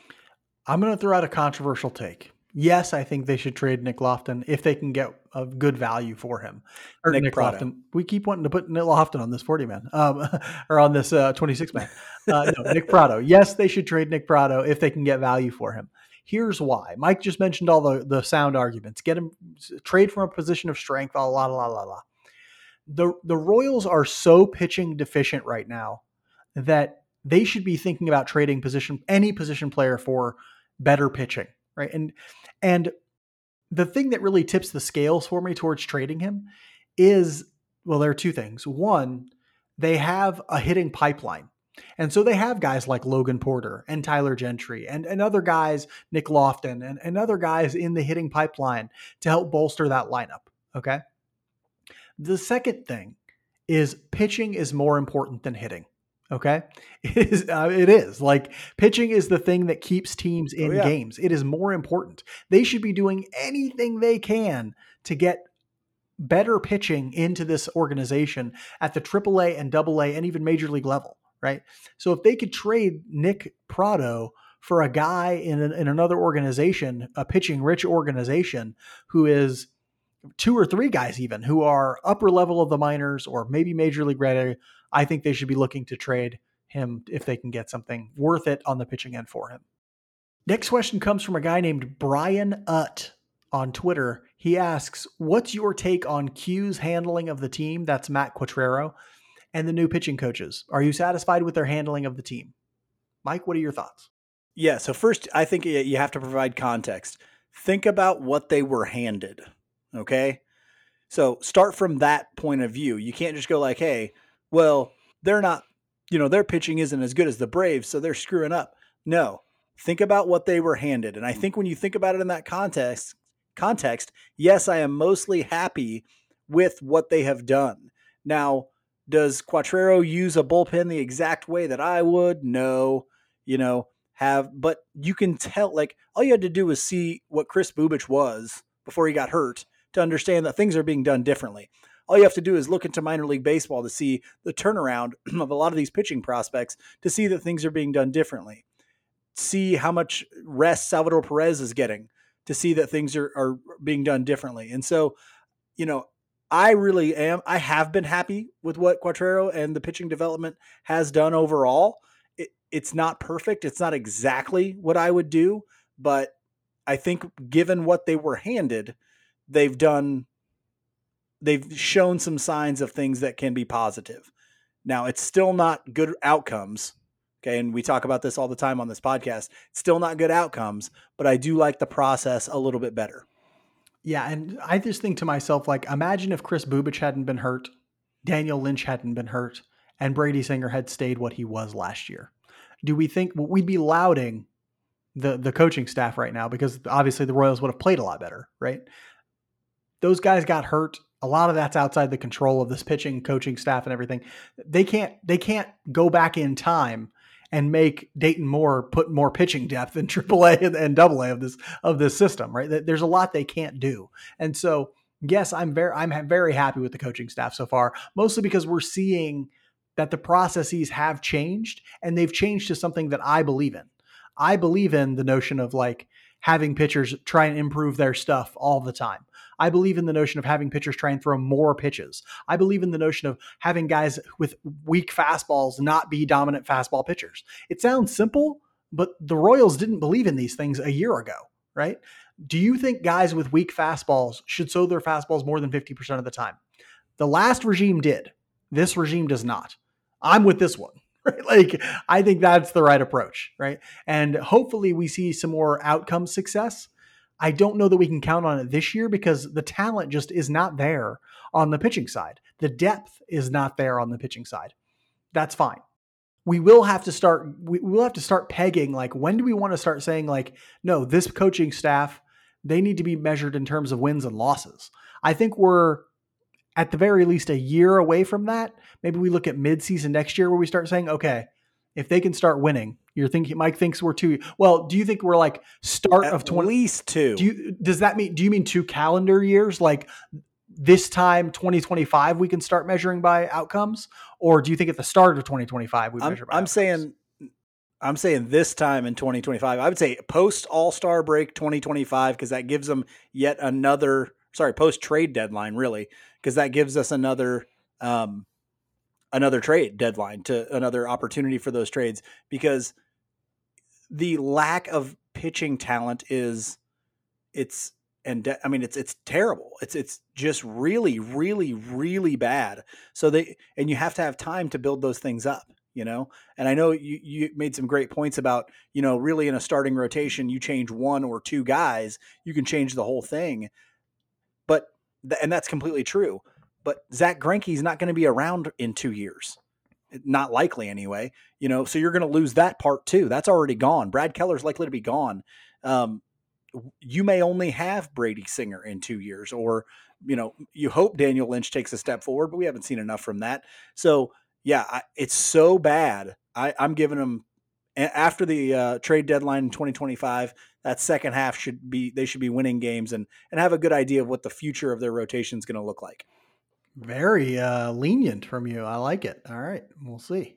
I'm going to throw out a controversial take. Yes, I think they should trade Nick Lofton if they can get a good value for him. Or Nick Lofton. We keep wanting to put Nick Lofton on this 40-man or on this 26-man. No, Nick Pratto. Yes, they should trade Nick Pratto if they can get value for him. Here's why. Mike just mentioned all the sound arguments. Get him, trade from a position of strength, la. The Royals are so pitching deficient right now that they should be thinking about trading any position player for better pitching, right? And the thing that really tips the scales for me towards trading him is, well, there are two things. One, they have a hitting pipeline. And so they have guys like Logan Porter and Tyler Gentry and other guys, Nick Lofton and other guys in the hitting pipeline to help bolster that lineup. Okay. The second thing is pitching is more important than hitting. Okay. It is like pitching is the thing that keeps teams Oh in yeah. games. It is more important. They should be doing anything they can to get better pitching into this organization at the AAA and AA and even major league level, right? So if they could trade Nick Prado for a guy in another organization, a pitching rich organization who is two or three guys even who are upper level of the minors or maybe major league ready, I think they should be looking to trade him if they can get something worth it on the pitching end for him. Next question comes from a guy named Brian Utt on Twitter. He asks, what's your take on Q's handling of the team? That's Matt Quatrero and the new pitching coaches. Are you satisfied with their handling of the team? Mike, what are your thoughts? Yeah. So first, I think you have to provide context. Think about what they were handed. Okay. So start from that point of view. You can't just go like, hey, well, they're not, their pitching isn't as good as the Braves, so they're screwing up. No, think about what they were handed. And I think when you think about it in that context, yes, I am mostly happy with what they have done. Now, does Quatrero use a bullpen the exact way that I would? No, but you can tell, like, all you had to do was see what Chris Bubich was before he got hurt to understand that things are being done differently. All you have to do is look into minor league baseball to see the turnaround of a lot of these pitching prospects, to see that things are being done differently. See how much rest Salvador Perez is getting, to see that things are being done differently. And so, I have been happy with what Quatrero and the pitching development has done overall. It's not perfect. It's not exactly what I would do, but I think given what they were handed, they've shown some signs of things that can be positive. Now, it's still not good outcomes. Okay. And we talk about this all the time on this podcast. It's still not good outcomes, but I do like the process a little bit better. Yeah. And I just think to myself, like, imagine if Chris Bubich hadn't been hurt, Daniel Lynch hadn't been hurt, and Brady Singer had stayed what he was last year. Do we think we'd be lauding the coaching staff right now? Because obviously the Royals would have played a lot better, right? Those guys got hurt. A lot of that's outside the control of this pitching, coaching staff and everything. They can't go back in time and make Dayton Moore put more pitching depth in AAA and AA of this system, right? There's a lot they can't do. And so, yes, I'm very happy with the coaching staff so far, mostly because we're seeing that the processes have changed, and they've changed to something that I believe in. I believe in the notion of like having pitchers try and improve their stuff all the time. I believe in the notion of having pitchers try and throw more pitches. I believe in the notion of having guys with weak fastballs not be dominant fastball pitchers. It sounds simple, but the Royals didn't believe in these things a year ago, right? Do you think guys with weak fastballs should throw their fastballs more than 50% of the time? The last regime did. This regime does not. I'm with this one. Right? Like, I think that's the right approach, right? And hopefully we see some more outcome success. I don't know that we can count on it this year because the talent just is not there on the pitching side. The depth is not there on the pitching side. That's fine. We will have to start pegging, like, when do we want to start saying, like, no, this coaching staff, they need to be measured in terms of wins and losses. I think we're at the very least a year away from that. Maybe we look at midseason next year where we start saying, okay, if they can start winning, Mike thinks we're too, well, do you think we're like start At of 20? At least two. Do you mean 2 calendar years? Like this time, 2025, we can start measuring by outcomes? Or do you think at the start of 2025, we measure by outcomes? I'm saying this time in 2025, I would say post All-Star break 2025, because that gives them post trade deadline, really, because that gives us another trade deadline, to another opportunity for those trades, because the lack of pitching talent it's terrible. It's just really, really, really bad. So you have to have time to build those things up, and I know you made some great points about, really in a starting rotation, you change one or two guys, you can change the whole thing. And that's completely true. But Zach Greinke is not going to be around in 2 years. Not likely anyway. So you're going to lose that part too. That's already gone. Brad Keller's likely to be gone. You may only have Brady Singer in 2 years, or you hope Daniel Lynch takes a step forward, but we haven't seen enough from that. So yeah, it's so bad. I'm giving them after the trade deadline in 2025. That second half they should be winning games and have a good idea of what the future of their rotation is going to look like. Very lenient from you. I like it. All right, we'll see.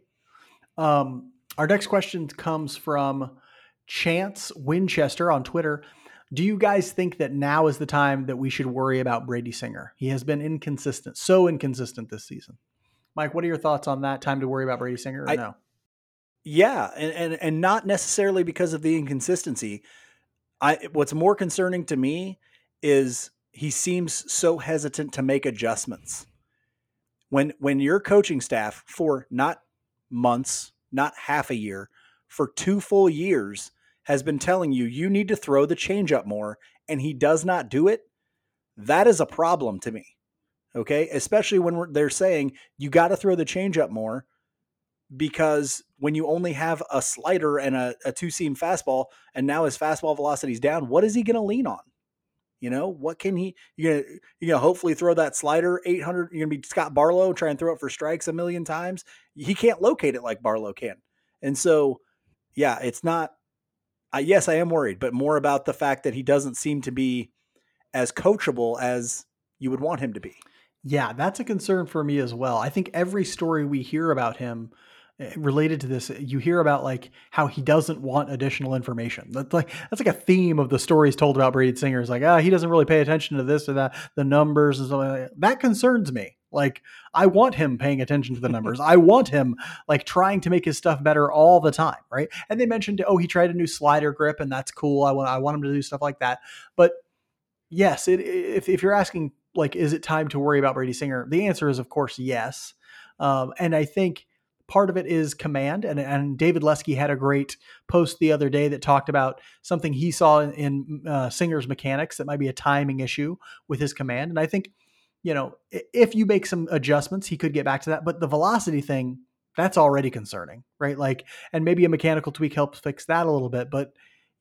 Our next question comes from Chance Winchester on Twitter. Do you guys think that now is the time that we should worry about Brady Singer? He has been inconsistent, so inconsistent this season. Mike, what are your thoughts on that? Time to worry about Brady Singer or no? Yeah, and not necessarily because of the inconsistency. What's more concerning to me is he seems so hesitant to make adjustments. When your coaching staff for not months, not half a year, for 2 full years has been telling you need to throw the changeup more, and he does not do it, that is a problem to me. Okay, especially when they're saying you got to throw the changeup more, because when you only have a slider and a 2-seam fastball, and now his fastball velocity is down, what is he going to lean on? What can he? You're gonna hopefully throw that slider 800. You're gonna be Scott Barlow, try and throw it for strikes a million times. He can't locate it like Barlow can, and so yeah, it's not. Yes, I am worried, but more about the fact that he doesn't seem to be as coachable as you would want him to be. Yeah, that's a concern for me as well. I think every story we hear about him related to this, you hear about like how he doesn't want additional information. That's like a theme of the stories told about Brady Singer. Is like, he doesn't really pay attention to this or that, the numbers and stuff like that. That concerns me. Like, I want him paying attention to the numbers. I want him like trying to make his stuff better all the time, right? And they mentioned, he tried a new slider grip, and that's cool. I want him to do stuff like that. But yes, if you're asking, like, is it time to worry about Brady Singer? The answer is, of course, yes. And I think part of it is command. And David Lesky had a great post the other day that talked about something he saw in Singer's mechanics that might be a timing issue with his command. And I think, if you make some adjustments, he could get back to that. But the velocity thing, that's already concerning, right? Like, and maybe a mechanical tweak helps fix that a little bit. But,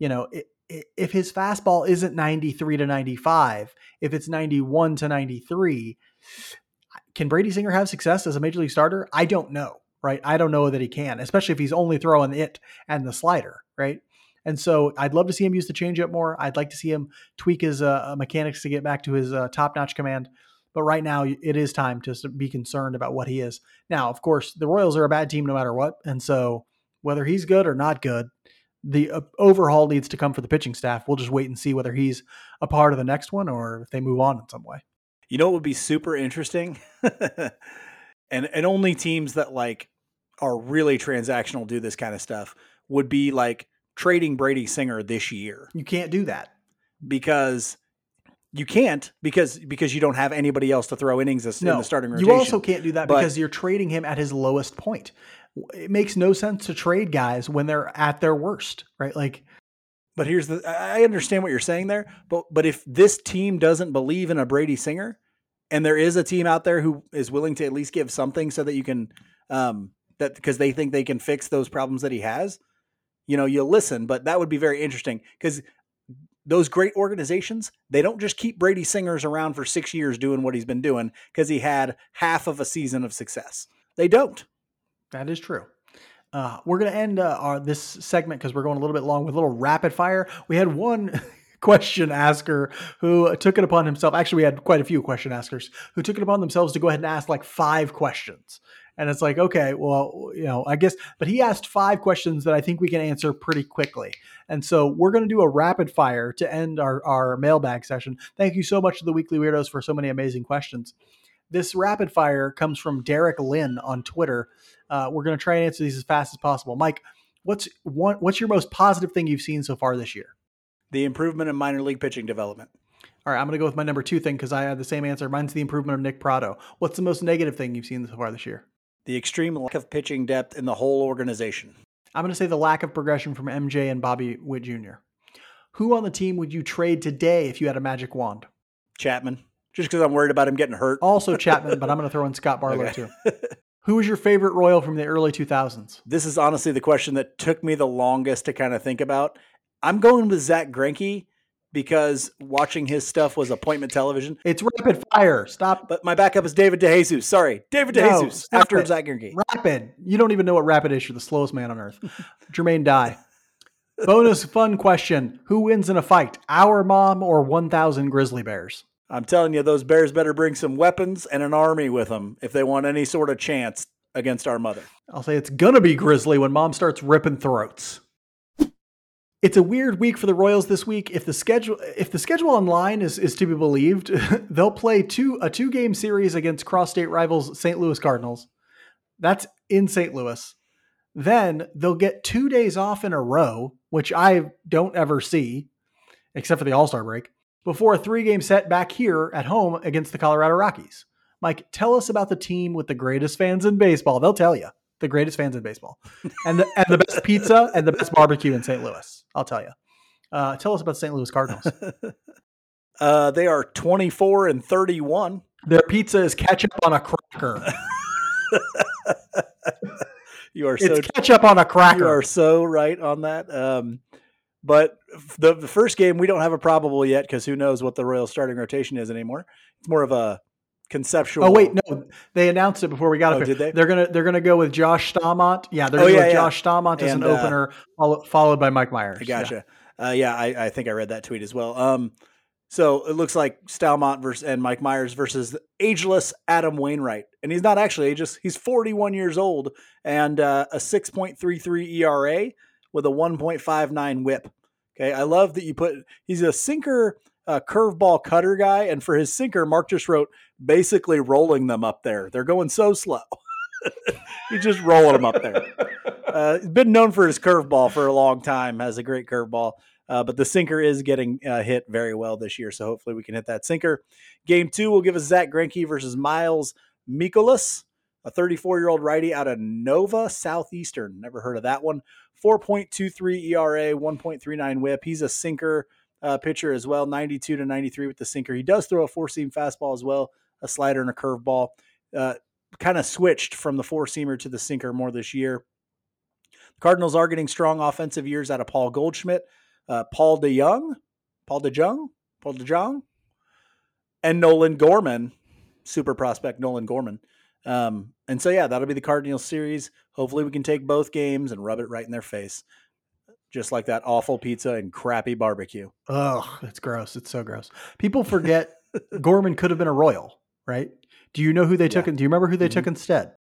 if his fastball isn't 93 to 95, if it's 91 to 93, can Brady Singer have success as a major league starter? I don't know, right? I don't know that he can, especially if he's only throwing it and the slider, right? And so I'd love to see him use the changeup more. I'd like to see him tweak his mechanics to get back to his top-notch command. But right now, it is time to be concerned about what he is. Now, of course, the Royals are a bad team no matter what. And so whether he's good or not good, the overhaul needs to come for the pitching staff. We'll just wait and see whether he's a part of the next one or if they move on in some way. What would be super interesting? and only teams that like are really transactional do this kind of stuff would be like trading Brady Singer this year. You can't do that because you can't because you don't have anybody else to throw innings in the starting rotation. You also can't do that because you're trading him at his lowest point. It makes no sense to trade guys when they're at their worst, right? Like, but I understand what you're saying there, but if this team doesn't believe in a Brady Singer, and there is a team out there who is willing to at least give something so that you can, because they think they can fix those problems that he has, you'll listen. But that would be very interesting because those great organizations, they don't just keep Brady Singers around for 6 years doing what he's been doing because he had half of a season of success. They don't. That is true. We're going to end this segment because we're going a little bit long with a little rapid fire. We had one question asker who took it upon himself. Actually, we had quite a few question askers who took it upon themselves to go ahead and ask like 5 questions. And it's like, okay, well, I guess, but he asked 5 questions that I think we can answer pretty quickly. And so we're going to do a rapid fire to end our mailbag session. Thank you so much to the Weekly Weirdos for so many amazing questions. This rapid fire comes from Derek Lynn on Twitter. We're going to try and answer these as fast as possible. Mike, what's your most positive thing you've seen so far this year? The improvement in minor league pitching development. All right, I'm going to go with my number 2 thing because I had the same answer. Mine's the improvement of Nick Prado. What's the most negative thing you've seen so far this year? The extreme lack of pitching depth in the whole organization. I'm going to say the lack of progression from MJ and Bobby Witt Jr. Who on the team would you trade today if you had a magic wand? Chapman. Just because I'm worried about him getting hurt. Also Chapman, but I'm going to throw in Scott Barlow too. Who was your favorite Royal from the early 2000s? This is honestly the question that took me the longest to kind of think about. I'm going with Zach Greinke because watching his stuff was appointment television. It's rapid fire. Stop. But my backup is David DeJesus. Sorry, David DeJesus after Zach Greinke. Rapid. You don't even know what rapid is. You're the slowest man on earth. Jermaine Dye. Bonus fun question. Who wins in a fight? Our mom or 1,000 grizzly bears? I'm telling you, those bears better bring some weapons and an army with them if they want any sort of chance against our mother. I'll say it's going to be grizzly when mom starts ripping throats. It's a weird week for the Royals this week. If the schedule online is to be believed, they'll play a 2-game series against cross-state rivals St. Louis Cardinals. That's in St. Louis. Then they'll get 2 days off in a row, which I don't ever see, except for the All-Star break, before a 3-game set back here at home against the Colorado Rockies. Mike, tell us about the team with the greatest fans in baseball. They'll tell you. The greatest fans in baseball, and the best pizza and the best barbecue in St. Louis. I'll tell you. Tell us about St. Louis Cardinals. They are 24-31. Their pizza is ketchup on a cracker. It's ketchup on a cracker. You are so right on that. But the first game, we don't have a probable yet because who knows what the Royals starting rotation is anymore. It's more of a conceptual. Oh wait, no, they announced it before we got up here. Did they? They're gonna go with Josh Staumont. Yeah, they're going to go with Josh Staumont as an opener, followed by Mike Myers. I gotcha. I think I read that tweet as well. So it looks like Staumont and Mike Myers versus the ageless Adam Wainwright, and he's not actually ageless. He's 41 years old and a 6.33 ERA with a 1.59 WHIP. Okay, I love that he's a sinker. Curveball cutter guy, and for his sinker, Mark just wrote basically rolling them up there. They're going so slow. He's just rolling them up there. He's been known for his curveball for a long time, has a great curveball, but the sinker is getting hit very well this year, so hopefully we can hit that sinker. Game 2 will give us Zach Greinke versus Miles Mikolas, a 34-year-old righty out of Nova Southeastern. Never heard of that one. 4.23 ERA, 1.39 WHIP. He's a sinker pitcher as well, 92-93 with the sinker. He does throw a four-seam fastball as well, a slider and a curveball. Kind of switched from the four-seamer to the sinker more this year. The Cardinals are getting strong offensive years out of Paul Goldschmidt, Paul DeJong, and Nolan Gorman, super prospect Nolan Gorman. And so, that'll be the Cardinals series. Hopefully we can take both games and rub it right in their face. Just like that awful pizza and crappy barbecue. Oh, it's gross. It's so gross. People forget Gorman could have been a Royal, right? Do you know who they took? Do you remember who they took instead?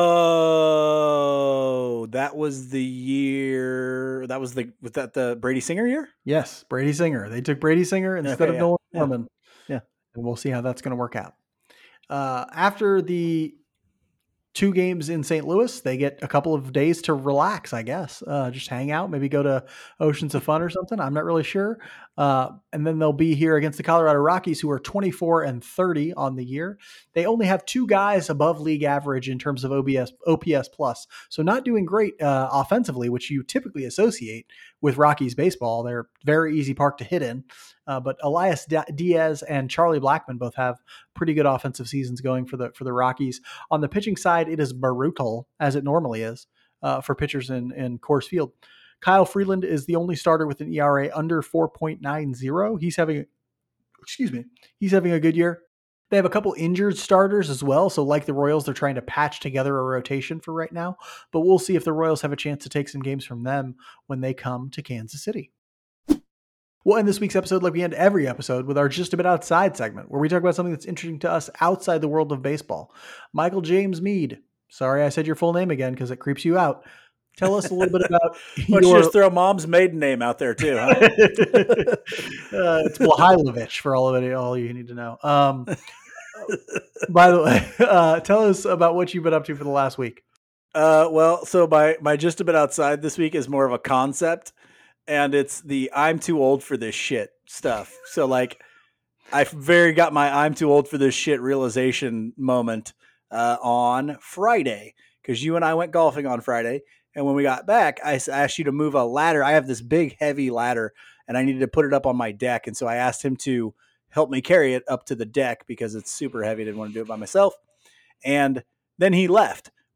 Oh, that was the year. Was that the Brady Singer year? Yes, Brady Singer. They took Brady Singer instead of Nolan Gorman. Yeah. And we'll see how that's going to work out. After the 2 games in St. Louis, they get a couple of days to relax, I guess. Just hang out, maybe go to Oceans of Fun or something. I'm not really sure. And then they'll be here against the Colorado Rockies, who are 24-30 on the year. They only have 2 guys above league average in terms of OPS plus. So not doing great offensively, which you typically associate with Rockies baseball. They're very easy park to hit in. But Elias Diaz and Charlie Blackmon both have pretty good offensive seasons going for the Rockies. On the pitching side, it is brutal, as it normally is, for pitchers in Coors Field. Kyle Freeland is the only starter with an ERA under 4.90. He's having a good year. They have a couple injured starters as well. So like the Royals, they're trying to patch together a rotation for right now. But we'll see if the Royals have a chance to take some games from them when they come to Kansas City. We'll end this week's episode like we end every episode with our Just a Bit Outside segment, where we talk about something that's interesting to us outside the world of baseball. Michael James Mead. Sorry I said your full name again because it creeps you out. Tell us a little bit about Why don't you just throw mom's maiden name out there too, huh? It's Blahailovich for all you need to know. By the way, tell us about what you've been up to for the last week. So my Just a Bit Outside this week is more of a concept. And it's the I'm too old for this shit stuff. So like I've got my I'm too old for this shit realization moment on Friday. Because you and I went golfing on Friday. And when we got back, I asked you to move a ladder. I have this big, heavy ladder, and I needed to put it up on my deck. And so I asked him to help me carry it up to the deck because it's super heavy. I didn't want to do it by myself. And then he left.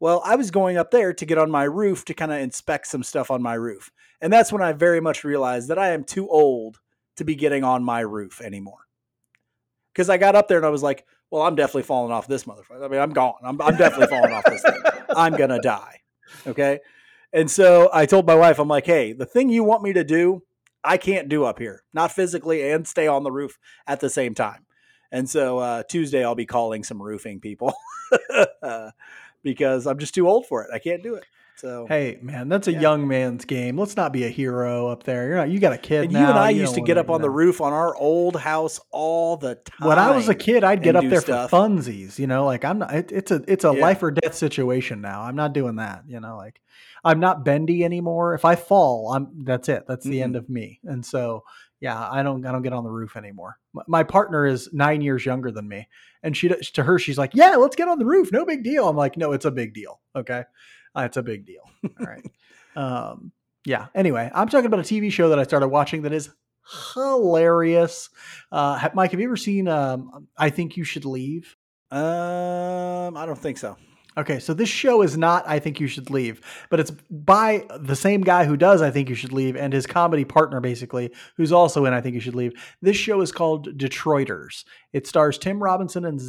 Well, I was going up there to get on my roof to kind of inspect some stuff on my roof. And that's when I very much realized that I am too old to be getting on my roof anymore. Because I got up there and I was like, well, I'm definitely falling off this motherfucker. I mean, I'm gone. I'm definitely falling off this thing. I'm going to die. Okay. And so I told my wife, I'm like, hey, the thing you want me to do, I can't do up here, not physically and stay on the roof at the same time. And so Tuesday, I'll be calling some roofing people because I'm just too old for it. I can't do it. So, hey, man, that's a young man's game. Let's not be a hero up there. You got a kid and now. You and I used to get up on the roof on our old house all the time. When I was a kid, I'd get up there for funsies. Like I'm not. It's a life or death situation now. I'm not doing that. Like I'm not bendy anymore. If I fall, that's it. That's the end of me. And so, yeah, I don't get on the roof anymore. My partner is 9 years younger than me, and to her, she's like, yeah, let's get on the roof. No big deal. I'm like, no, it's a big deal. Okay. It's a big deal. All right. Yeah. Anyway, I'm talking about a TV show that I started watching that is hilarious. Mike, have you ever seen I Think You Should Leave? I don't think so. Okay, so this show is not I Think You Should Leave, but it's by the same guy who does I Think You Should Leave and his comedy partner, basically, who's also in I Think You Should Leave. This show is called Detroiters. It stars Tim Robinson and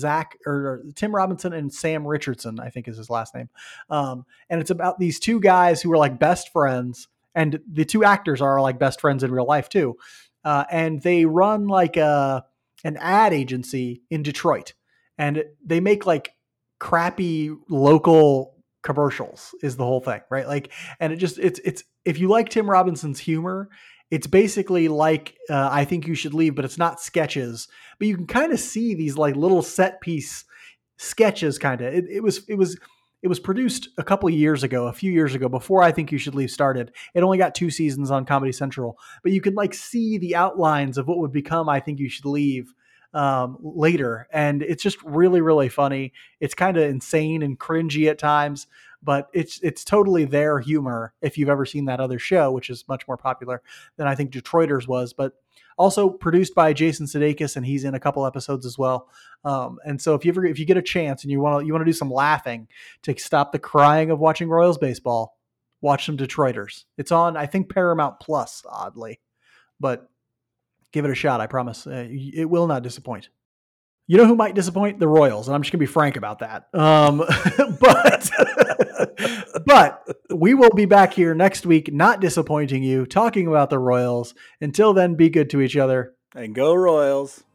Sam Richardson, I think is his last name. And it's about these two guys who are like best friends, and the two actors are like best friends in real life too. And they run like an ad agency in Detroit, and they make like crappy local commercials is the whole thing, right? Like, and it's if you like Tim Robinson's humor, it's basically like I Think You Should Leave, but it's not sketches, but you can kind of see these like little set piece sketches. Kind of, it was produced a few years ago, before I Think You Should Leave started. It only got 2 seasons on Comedy Central, but you can like see the outlines of what would become I Think You Should Leave later. And it's just really, really funny. It's kind of insane and cringy at times, but it's totally their humor. If you've ever seen that other show, which is much more popular than I think Detroiters was, but also produced by Jason Sudeikis, and he's in a couple episodes as well. And so if you get a chance and you want to do some laughing to stop the crying of watching Royals baseball, watch some Detroiters. It's on, I think, Paramount Plus, oddly, but give it a shot. I promise. It will not disappoint. You know who might disappoint? The Royals. And I'm just going to be frank about that. But we will be back here next week, not disappointing you, talking about the Royals. Until then, be good to each other. And go Royals.